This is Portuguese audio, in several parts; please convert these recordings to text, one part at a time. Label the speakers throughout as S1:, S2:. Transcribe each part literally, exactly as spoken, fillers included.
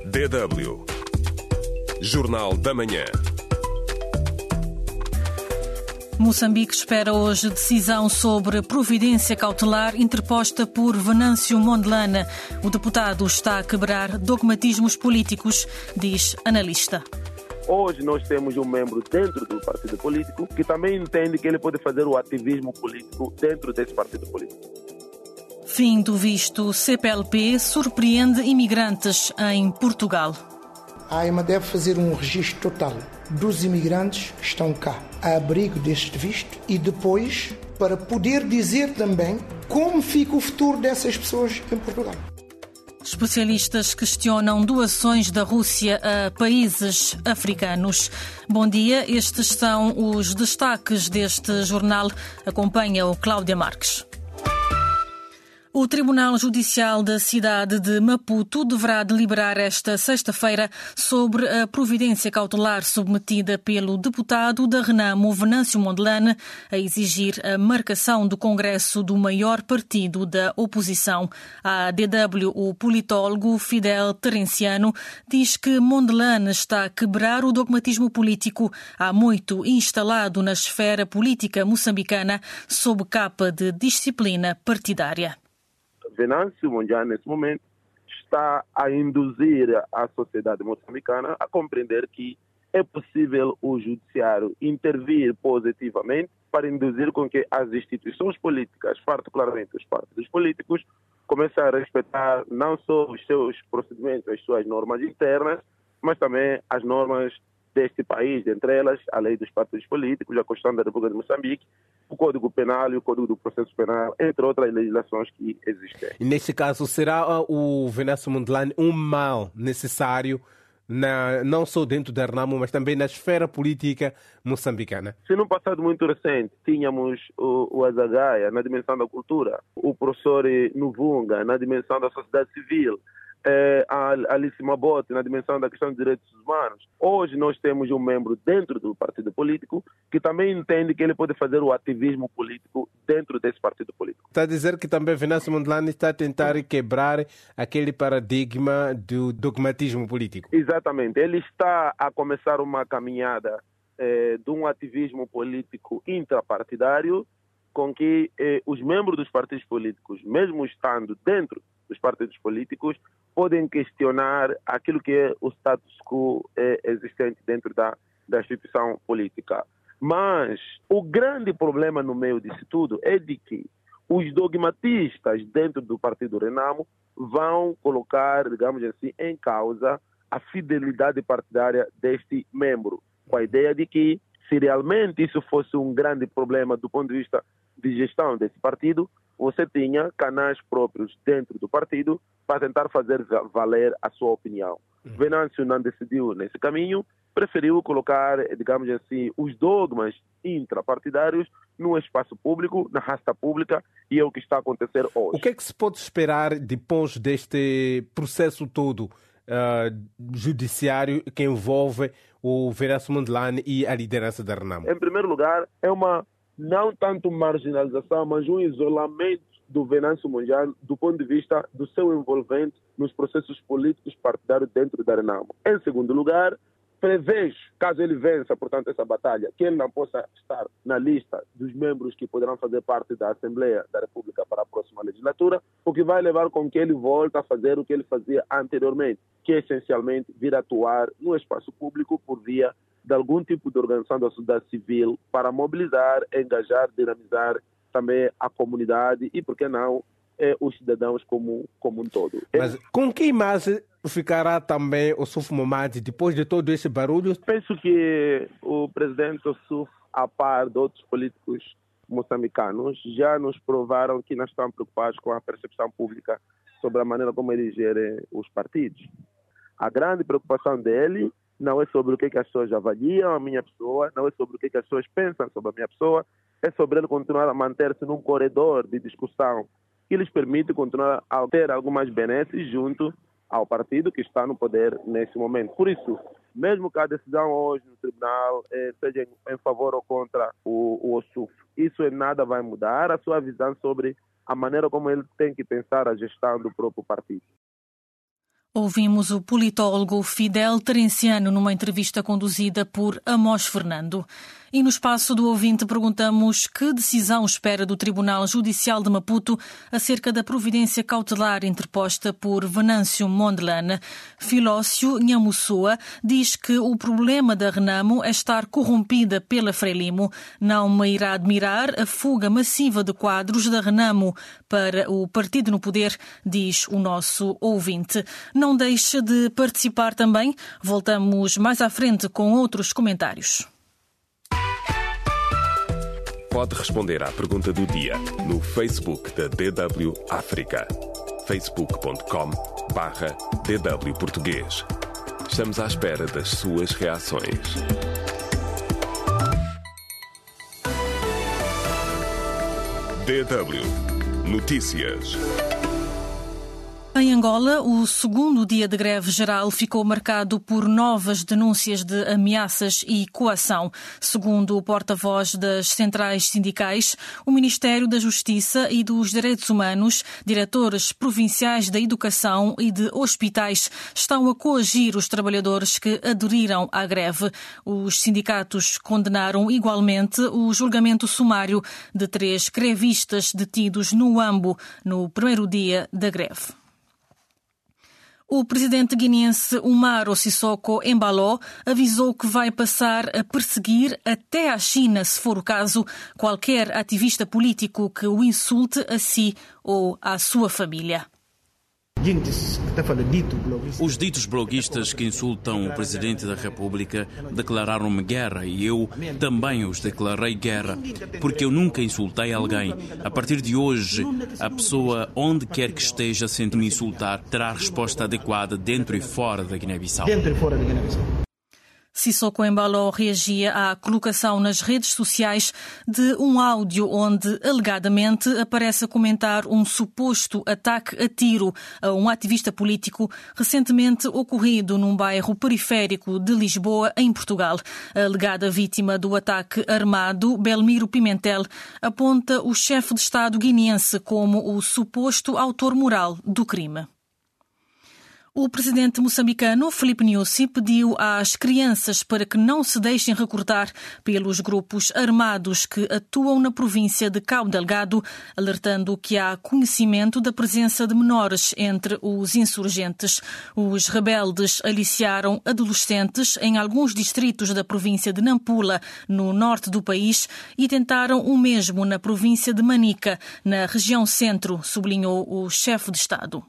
S1: D W Jornal da Manhã.
S2: Moçambique espera hoje decisão sobre providência cautelar interposta por Venâncio Mondlane. O deputado está a quebrar dogmatismos políticos, diz analista.
S3: Hoje nós temos um membro dentro do partido político que também entende que ele pode fazer o ativismo político dentro desse partido político.
S2: Fim do visto C P L P surpreende imigrantes em Portugal.
S4: A AIMA deve fazer um registro total dos imigrantes que estão cá, a abrigo deste visto, e depois para poder dizer também como fica o futuro dessas pessoas em Portugal.
S2: Especialistas questionam doações da Rússia a países africanos. Bom dia, estes são os destaques deste jornal. Acompanha o Cláudia Marques. O Tribunal Judicial da cidade de Maputo deverá deliberar esta sexta-feira sobre a providência cautelar submetida pelo deputado da Renamo, Venâncio Mondlane, a exigir a marcação do Congresso do maior partido da oposição. À D W, o politólogo Fidel Terenciano diz que Mondlane está a quebrar o dogmatismo político há muito instalado na esfera política moçambicana sob capa de disciplina partidária.
S3: Venâncio Mondlane, nesse momento, está a induzir a sociedade moçambicana a compreender que é possível o judiciário intervir positivamente para induzir com que as instituições políticas, particularmente os partidos políticos, comecem a respeitar não só os seus procedimentos, as suas normas internas, mas também as normas deste país, dentre elas a lei dos partidos políticos, a Constituição da República de Moçambique, o Código Penal e o Código do Processo Penal, entre outras legislações que existem.
S5: E neste caso, será o Venâncio Mondlane um mal necessário, na, não só dentro da Renamo, mas também na esfera política moçambicana?
S3: Se no passado muito recente tínhamos o, o Azagaia na dimensão da cultura, o professor Nuvunga na dimensão da sociedade civil, É, a Alice Mabote na dimensão da questão dos direitos humanos. Hoje nós temos um membro dentro do partido político que também entende que ele pode fazer o ativismo político dentro desse partido político.
S5: Está a dizer que também Venâncio Mondlane está a tentar quebrar aquele paradigma do dogmatismo político.
S3: Exatamente. Ele está a começar uma caminhada eh, de um ativismo político intrapartidário com que eh, os membros dos partidos políticos, mesmo estando dentro dos partidos políticos, podem questionar aquilo que é o status quo eh, existente dentro da, da instituição política. Mas o grande problema no meio disso tudo é de que os dogmatistas dentro do partido Renamo vão colocar, digamos assim, em causa a fidelidade partidária deste membro, com a ideia de que, se realmente isso fosse um grande problema do ponto de vista de gestão desse partido, você tinha canais próprios dentro do partido para tentar fazer valer a sua opinião. Uhum. Venâncio não decidiu nesse caminho, preferiu colocar, digamos assim, os dogmas intrapartidários no espaço público, na rasta pública, e é o que está a acontecer hoje.
S5: O que é que se pode esperar depois deste processo todo uh, judiciário que envolve o Venâncio Mondlane e a liderança da Renamo?
S3: Em primeiro lugar, é uma não tanto marginalização, mas um isolamento do Venâncio Mondlane do ponto de vista do seu envolvimento nos processos políticos partidários dentro da Renamo. Em segundo lugar, prevê, caso ele vença, portanto, essa batalha, que ele não possa estar na lista dos membros que poderão fazer parte da Assembleia da República para a próxima legislatura, o que vai levar com que ele volte a fazer o que ele fazia anteriormente, que é essencialmente vir atuar no espaço público por via de algum tipo de organização da sociedade civil para mobilizar, engajar, dinamizar também a comunidade e, por que não, eh, os cidadãos como, como um todo.
S5: Mas com que imagem ficará também o Ossuf Momadi depois de todo esse barulho?
S3: Penso que o presidente Ossuf, a par de outros políticos moçambicanos, já nos provaram que não estão preocupados com a percepção pública sobre a maneira como eles gerem os partidos. A grande preocupação dele não é sobre o que, que as pessoas avaliam a minha pessoa, não é sobre o que, que as pessoas pensam sobre a minha pessoa, é sobre ele continuar a manter-se num corredor de discussão que lhes permite continuar a ter algumas benesses junto ao partido que está no poder nesse momento. Por isso, mesmo que a decisão hoje no tribunal eh, seja em, em favor ou contra o, o Ossuf, isso em nada vai mudar a sua visão sobre a maneira como ele tem que pensar a gestão do próprio partido.
S2: Ouvimos o politólogo Fidel Terenciano numa entrevista conduzida por Amós Fernando. E no espaço do ouvinte perguntamos que decisão espera do Tribunal Judicial de Maputo acerca da providência cautelar interposta por Venâncio Mondlane. Filócio Nhamussua diz que o problema da Renamo é estar corrompida pela Frelimo. Não me irá admirar a fuga massiva de quadros da Renamo para o partido no poder, diz o nosso ouvinte. Não deixe de participar também. Voltamos mais à frente com outros comentários.
S1: Pode responder à pergunta do dia no Facebook da D W África. facebook ponto com barra D W Português. Estamos à espera das suas reações. D W Notícias.
S2: Em Angola, o segundo dia de greve geral ficou marcado por novas denúncias de ameaças e coação. Segundo o porta-voz das centrais sindicais, o Ministério da Justiça e dos Direitos Humanos, diretores provinciais da Educação e de hospitais estão a coagir os trabalhadores que aderiram à greve. Os sindicatos condenaram igualmente o julgamento sumário de três grevistas detidos no Ambo no primeiro dia da greve. O presidente guineense Umaro Sissoko Embalo avisou que vai passar a perseguir até à China, se for o caso, qualquer ativista político que o insulte a si ou à sua família.
S6: Os ditos bloguistas que insultam o Presidente da República declararam-me guerra e eu também os declarei guerra, porque eu nunca insultei alguém. A partir de hoje, a pessoa, onde quer que esteja, sendo me insultar, terá a resposta adequada dentro e fora da Guiné-Bissau. Dentro e fora da Guiné-Bissau.
S2: Sissoko Embalo reagia à colocação nas redes sociais de um áudio onde, alegadamente, aparece a comentar um suposto ataque a tiro a um ativista político recentemente ocorrido num bairro periférico de Lisboa, em Portugal. A alegada vítima do ataque armado, Belmiro Pimentel, aponta o chefe de Estado guineense como o suposto autor moral do crime. O presidente moçambicano, Filipe Nyusi, pediu às crianças para que não se deixem recrutar pelos grupos armados que atuam na província de Cabo Delgado, alertando que há conhecimento da presença de menores entre os insurgentes. Os rebeldes aliciaram adolescentes em alguns distritos da província de Nampula, no norte do país, e tentaram o mesmo na província de Manica, na região centro, sublinhou o chefe de Estado.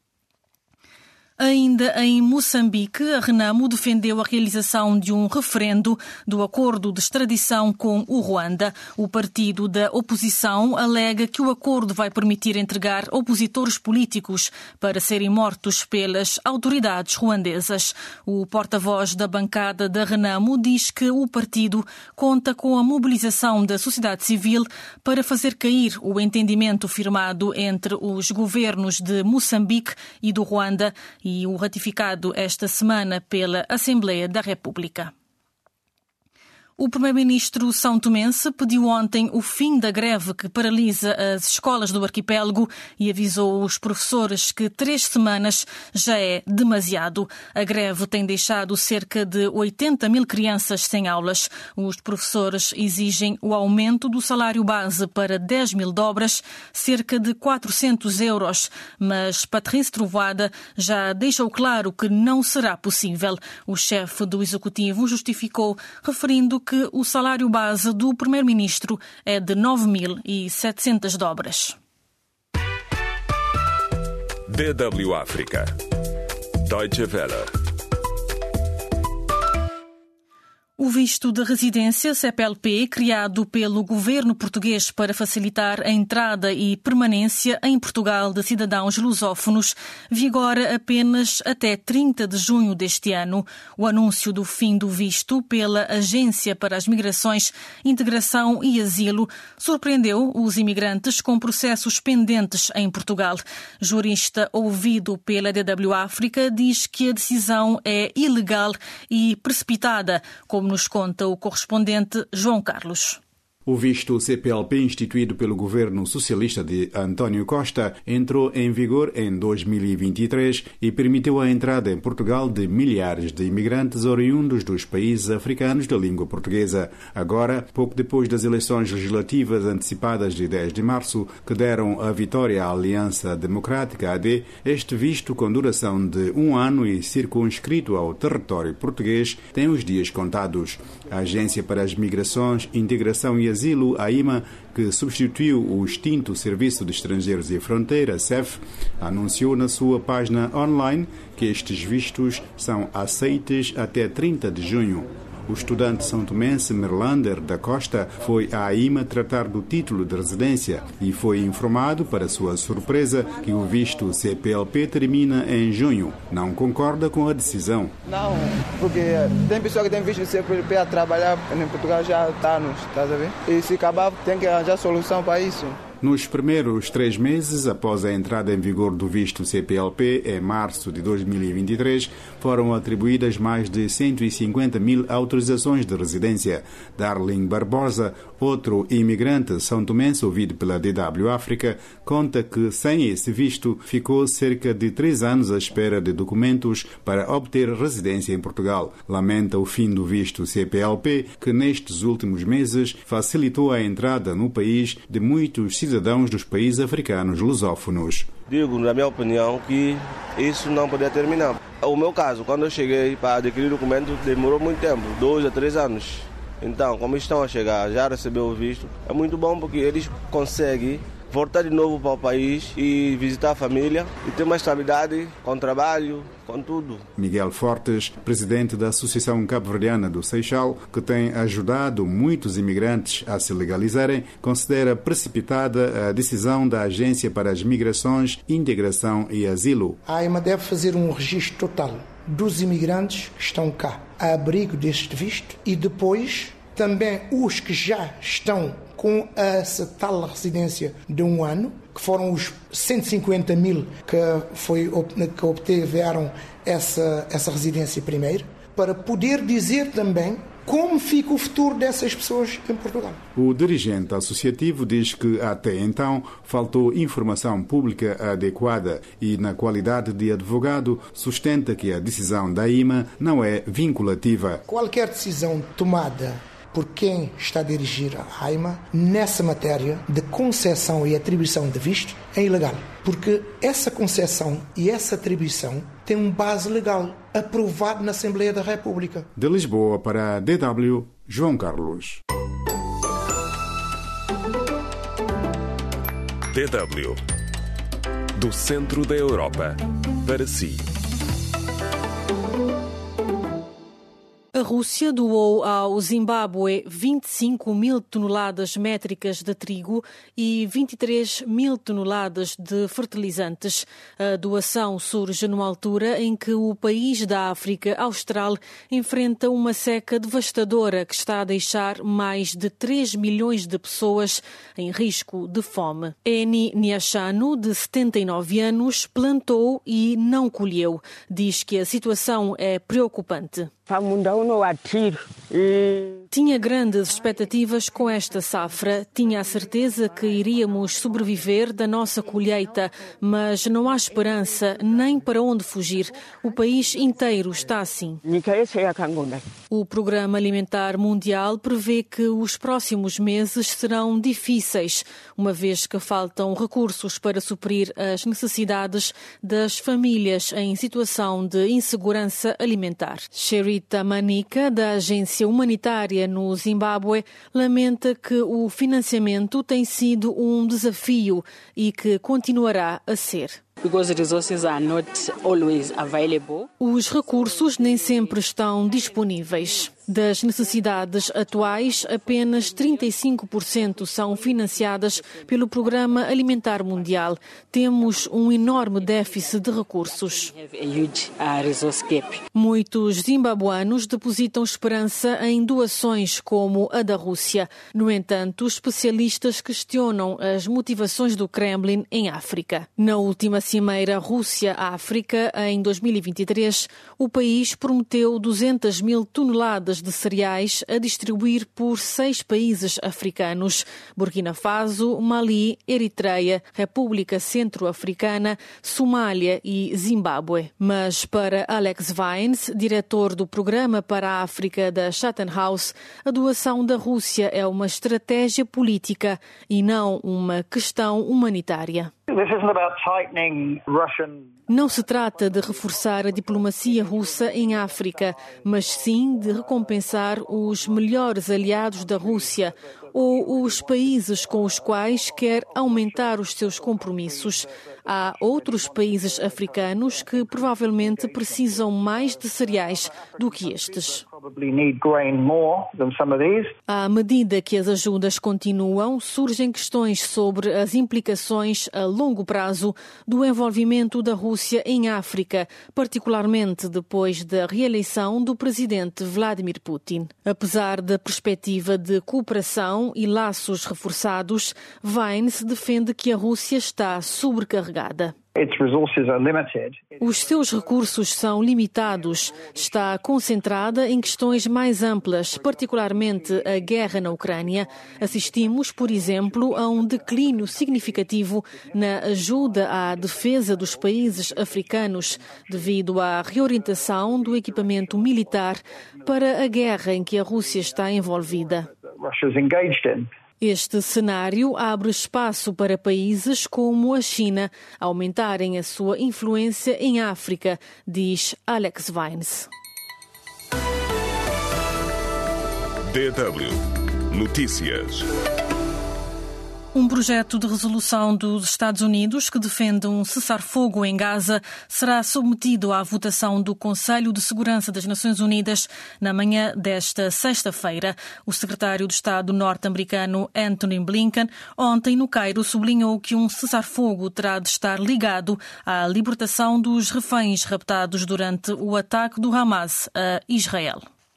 S2: Ainda em Moçambique, a Renamo defendeu a realização de um referendo do acordo de extradição com o Ruanda. O partido da oposição alega que o acordo vai permitir entregar opositores políticos para serem mortos pelas autoridades ruandesas. O porta-voz da bancada da Renamo diz que o partido conta com a mobilização da sociedade civil para fazer cair o entendimento firmado entre os governos de Moçambique e do Ruanda e o ratificado esta semana pela Assembleia da República. O primeiro-ministro são tomense pediu ontem o fim da greve que paralisa as escolas do arquipélago e avisou os professores que três semanas já é demasiado. A greve tem deixado cerca de oitenta mil crianças sem aulas. Os professores exigem o aumento do salário base para dez mil dobras, cerca de quatrocentos euros, mas Patrícia Trovoada já deixou claro que não será possível. O chefe do Executivo justificou, referindo que o salário base do primeiro-ministro é de nove mil e setecentas dobras.
S1: D W África. Deutsche Welle.
S2: O visto de residência, C P L P, criado pelo governo português para facilitar a entrada e permanência em Portugal de cidadãos lusófonos, vigora apenas até trinta de junho deste ano. O anúncio do fim do visto pela Agência para as Migrações, Integração e Asilo surpreendeu os imigrantes com processos pendentes em Portugal. Jurista ouvido pela D W África diz que a decisão é ilegal e precipitada, como nos conta o correspondente João Carlos.
S7: O visto C P L P, instituído pelo governo socialista de António Costa, entrou em vigor em dois mil e vinte e três e permitiu a entrada em Portugal de milhares de imigrantes oriundos dos países africanos da língua portuguesa. Agora, pouco depois das eleições legislativas antecipadas de dez de março, que deram a vitória à Aliança Democrática A D, este visto, com duração de um ano e circunscrito ao território português, tem os dias contados. A Agência para as Migrações, Integração e Asilo, a I M A, que substituiu o extinto Serviço de Estrangeiros e Fronteira, S E F, anunciou na sua página online que estes vistos são aceites até trinta de junho. O estudante são-tomense Merlander da Costa foi à I M A tratar do título de residência e foi informado, para sua surpresa, que o visto C P L P termina em junho. Não concorda com a decisão.
S8: Não, porque tem pessoa que tem visto C P L P a trabalhar em Portugal já há anos, estás a ver? E se acabar, tem que arranjar solução para isso.
S7: Nos primeiros três meses, após a entrada em vigor do visto C P L P, em março de dois mil e vinte e três, foram atribuídas mais de cento e cinquenta mil autorizações de residência. Darling Barbosa, outro imigrante são-tomense ouvido pela D W África, conta que, sem esse visto, ficou cerca de três anos à espera de documentos para obter residência em Portugal. Lamenta o fim do visto C P L P, que nestes últimos meses facilitou a entrada no país de muitos cidadãos cidadãos dos países africanos lusófonos.
S9: Digo, na minha opinião, que isso não poderia terminar. O meu caso, quando eu cheguei para adquirir documento, demorou muito tempo, dois a três anos. Então, como estão a chegar, já recebeu o visto, é muito bom porque eles conseguem voltar de novo para o país e visitar a família e ter uma estabilidade com trabalho, com tudo.
S7: Miguel Fortes, presidente da Associação Cabo-Verdiana do Seixal, que tem ajudado muitos imigrantes a se legalizarem, considera precipitada a decisão da Agência para as Migrações, Integração e Asilo.
S4: A A I M A deve fazer um registro total dos imigrantes que estão cá, a abrigo deste visto, e depois também os que já estão com essa tal residência de um ano, que foram os cento e cinquenta mil que, foi, que obtiveram essa, essa residência primeiro, para poder dizer também como fica o futuro dessas pessoas em Portugal.
S7: O dirigente associativo diz que até então faltou informação pública adequada e, na qualidade de advogado, sustenta que a decisão da I M A não é vinculativa.
S4: Qualquer decisão tomada por quem está a dirigir a A I M A nessa matéria de concessão e atribuição de visto é ilegal, porque essa concessão e essa atribuição tem uma base legal aprovada na Assembleia da República.
S7: De Lisboa para a D W, João Carlos.
S1: D W, do centro da Europa para si.
S2: A Rússia doou ao Zimbábue vinte e cinco mil toneladas métricas de trigo e vinte e três mil toneladas de fertilizantes. A doação surge numa altura em que o país da África Austral enfrenta uma seca devastadora que está a deixar mais de três milhões de pessoas em risco de fome. Eni Niachano, de setenta e nove anos, plantou e não colheu. Diz que a situação é preocupante. Tinha grandes expectativas com esta safra. Tinha a certeza que iríamos sobreviver da nossa colheita, mas não há esperança nem para onde fugir. O país inteiro está assim. O Programa Alimentar Mundial prevê que os próximos meses serão difíceis, uma vez que faltam recursos para suprir as necessidades das famílias em situação de insegurança alimentar. Sherita Manica, da Agência Humanitária no Zimbábue, lamenta que o financiamento tem sido um desafio e que continuará a ser. Os recursos nem sempre estão disponíveis. Das necessidades atuais, apenas trinta e cinco por cento são financiadas pelo Programa Alimentar Mundial. Temos um enorme déficit de recursos. Muitos zimbabuanos depositam esperança em doações como a da Rússia. No entanto, especialistas questionam as motivações do Kremlin em África. Na última cimeira Rússia-África em dois mil e vinte e três, o país prometeu duzentas mil toneladas de cereais a distribuir por seis países africanos: Burkina Faso, Mali, Eritreia, República Centro-Africana, Somália e Zimbábue. Mas para Alex Vines, diretor do Programa para a África da Chatham House, a doação da Rússia é uma estratégia política e não uma questão humanitária. Não se trata de reforçar a diplomacia russa em África, mas sim de recompensar os melhores aliados da Rússia ou os países com os quais quer aumentar os seus compromissos. Há outros países africanos que provavelmente precisam mais de cereais do que estes. À medida que as ajudas continuam, surgem questões sobre as implicações a longo prazo do envolvimento da Rússia em África, particularmente depois da reeleição do presidente Vladimir Putin. Apesar da perspectiva de cooperação e laços reforçados, Vines defende que a Rússia está sobrecarregada. Os seus recursos são limitados. Está concentrada em questões mais amplas, particularmente a guerra na Ucrânia. Assistimos, por exemplo, a um declínio significativo na ajuda à defesa dos países africanos, devido à reorientação do equipamento militar para a guerra em que a Rússia está envolvida. Este cenário abre espaço para países como a China aumentarem a sua influência em África, diz Alex Vines.
S1: D W Notícias.
S2: Um projeto de resolução dos Estados Unidos que defende um cessar-fogo em Gaza será submetido à votação do Conselho de Segurança das Nações Unidas na manhã desta sexta-feira. O secretário de Estado norte-americano Antony Blinken, ontem no Cairo, sublinhou que um cessar-fogo terá de estar ligado à libertação dos reféns raptados durante o ataque do Hamas a Israel.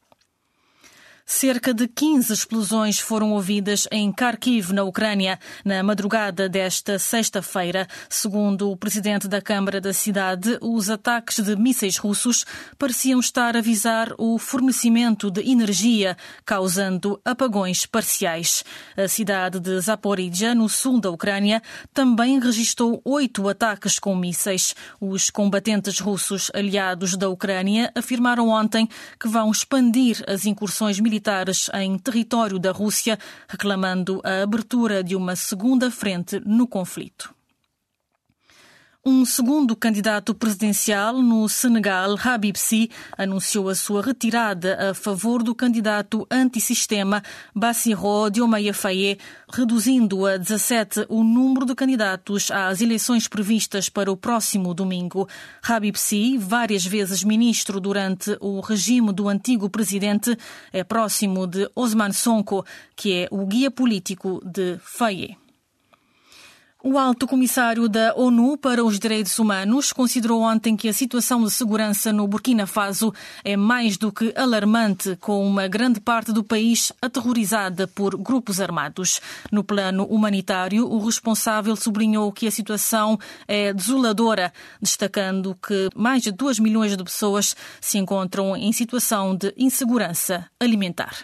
S2: Cerca de quinze explosões foram ouvidas em Kharkiv, na Ucrânia, na madrugada desta sexta-feira. Segundo o presidente da Câmara da cidade, os ataques de mísseis russos pareciam estar a visar o fornecimento de energia, causando apagões parciais. A cidade de Zaporizhia, no sul da Ucrânia, também registrou oito ataques com mísseis. Os combatentes russos aliados da Ucrânia afirmaram ontem que vão expandir as incursões militares militares em território da Rússia, reclamando a abertura de uma segunda frente no conflito. Um segundo candidato presidencial no Senegal, Habib Sy, anunciou a sua retirada a favor do candidato antissistema Bassirou Diomaye Faye, reduzindo a dezassete o número de candidatos às eleições previstas para o próximo domingo. Habib Sy, várias vezes ministro durante o regime do antigo presidente, é próximo de Ousmane Sonko, que é o guia político de Faye. O alto comissário da ONU para os Direitos Humanos considerou ontem que a situação de segurança no Burkina Faso é mais do que alarmante, com uma grande parte do país aterrorizada por grupos armados. No plano humanitário, o responsável sublinhou que a situação é desoladora, destacando que mais de dois milhões de pessoas se encontram em situação de insegurança alimentar.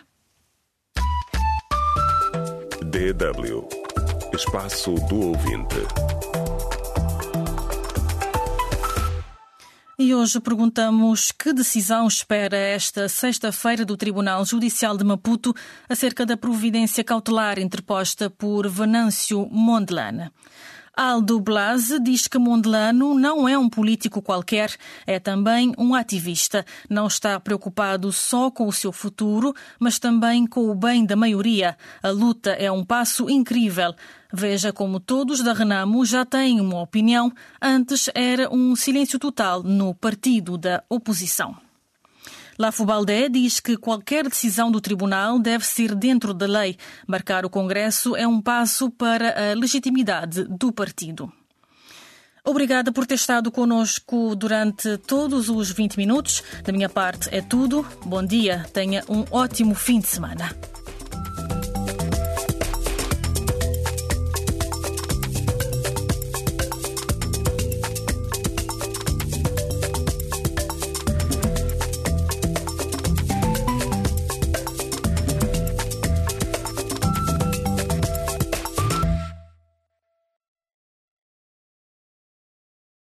S1: D W Espaço do Ouvinte.
S2: E hoje perguntamos que decisão espera esta sexta-feira do Tribunal Judicial de Maputo acerca da providência cautelar interposta por Venâncio Mondlane. Aldo Blase diz que Mondlane não é um político qualquer, é também um ativista. Não está preocupado só com o seu futuro, mas também com o bem da maioria. A luta é um passo incrível. Veja como todos da Renamo já têm uma opinião. Antes era um silêncio total no partido da oposição. Lafo Baldé diz que qualquer decisão do tribunal deve ser dentro da lei. Marcar o Congresso é um passo para a legitimidade do partido. Obrigada por ter estado connosco durante todos os vinte minutos. Da minha parte é tudo. Bom dia, tenha um ótimo fim de semana.